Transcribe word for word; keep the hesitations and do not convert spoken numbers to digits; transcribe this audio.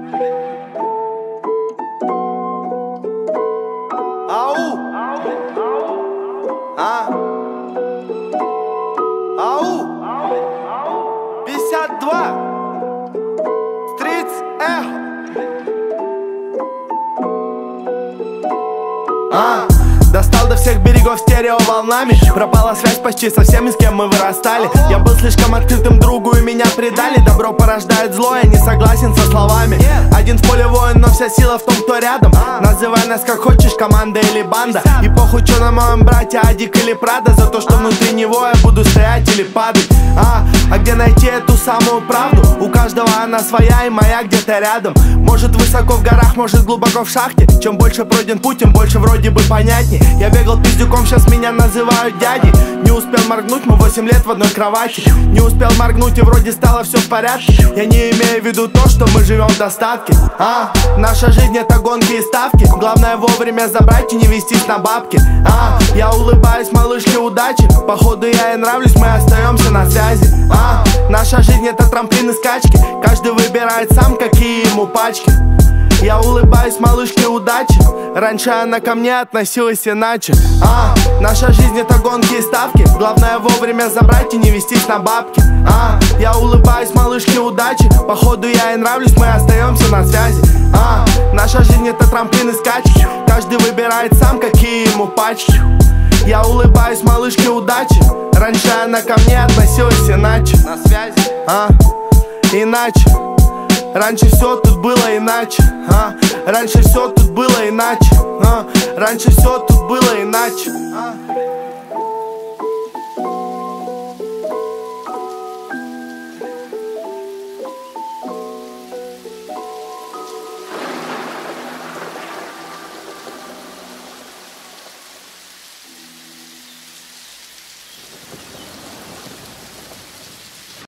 Ау! А? Ау! пятьдесят два! Стритс Эхо! А? Достал до всех берегов стерео волнами. Пропала связь почти со всеми, с кем мы вырастали. Я был слишком открытым другу, и меня предали. Добро порождает зло, я не согласен со словами. Один в поле воин, но вся сила в том, кто рядом. Называй нас как хочешь, команда или банда. И похуй, что на моем брате, Адик или Прада. За то, что внутри него я буду стоять или падать. А, а где найти эту самую правду? У каждого она своя, и моя где-то рядом. Может высоко в горах, может глубоко в шахте. Чем больше пройден путь, тем больше вроде бы понятней. Я бегал пиздюком, сейчас меня называют дядей. Не успел моргнуть, мы восемь лет в одной кровати. Не успел моргнуть, и вроде стало все в порядке. Я не имею в виду то, что мы живем в достатке. А, наша жизнь это гонки и ставки. Главное вовремя забрать и не вестись на бабки. А, я улыбаюсь малышке удачи. Походу я ей нравлюсь, мы остаемся на связи. А, наша жизнь это трамплин и скачки. Каждый выбирает сам, какие ему пачки. Я улыбаюсь малышке удачи. Раньше она ко мне относилась иначе. А, наша жизнь это гонки и ставки. Главное вовремя забрать и не вестись на бабки. А, я улыбаюсь малышке удачи. Походу я ей нравлюсь, мы остаемся на связи. А, наша жизнь это трамплин и скачки. Каждый выбирает сам, какие ему пачки. Я улыбаюсь малышке удачи. Раньше она ко мне относилась иначе. На связи. А, иначе. Раньше все тут было иначе, а? Раньше все тут было иначе, а? Раньше все тут было иначе, а?